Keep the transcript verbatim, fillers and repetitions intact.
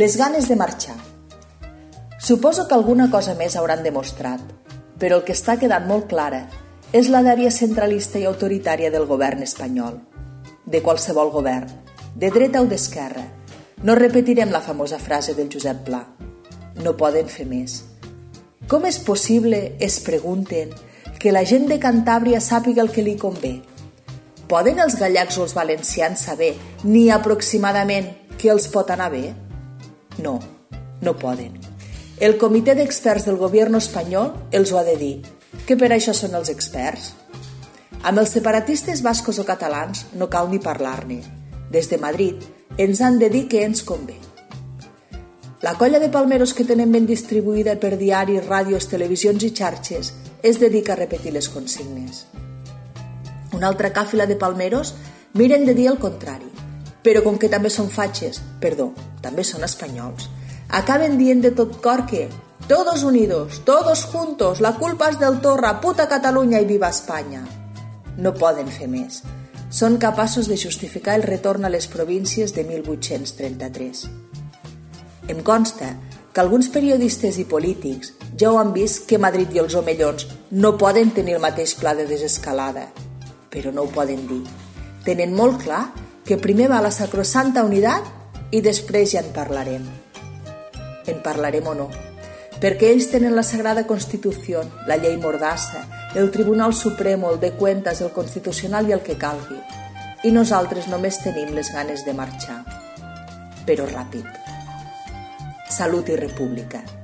Les ganes de marxar. Suposo que alguna cosa més hauran demostrat, però el que està quedant molt clara és la dèria centralista i autoritària del govern espanyol. De qualsevol govern, de dreta o d'esquerra. No repetirem la famosa frase del Josep Pla. No poden fer més. Com és possible, es pregunten, que la gent de Cantàbria sàpiga el que li convé? Poden els gallecs o els valencians saber ni aproximadament què els pot anar bé? No, no poden. El comitè d'experts del govern espanyol els ho ha de dir, que per això són els experts. Amb els separatistes bascos o catalans no cal ni parlar-ne. Des de Madrid ens han de dir què ens convé. La colla de palmeros que tenen ben distribuïda per diaris, ràdios, televisions i xarxes es dedica a repetir les consignes. Una altra càfila de palmeros miren de dir el contrari, però com que també són fatxes, perdó, també són espanyols, acaben dient de tot cor que «Todos unidos, todos juntos, la culpa es del Torra, puta Catalunya i viva Espanya». No poden fer més. Són capaços de justificar el retorn a les províncies de mil vuit-cents trenta-tres. Em consta que alguns periodistes i polítics ja ho han vist que Madrid i els omellons no poden tenir el mateix pla de desescalada, però no ho poden dir. Tenen molt clar que primer va la sacrosanta unitat i després ja en parlarem. En parlarem o no, perquè ells tenen la Sagrada Constitució, la llei Mordassa, el Tribunal Suprem, el de Cuentas, el Constitucional i el que calgui. I nosaltres només tenim les ganes de marxar. Però ràpid. Salut i república.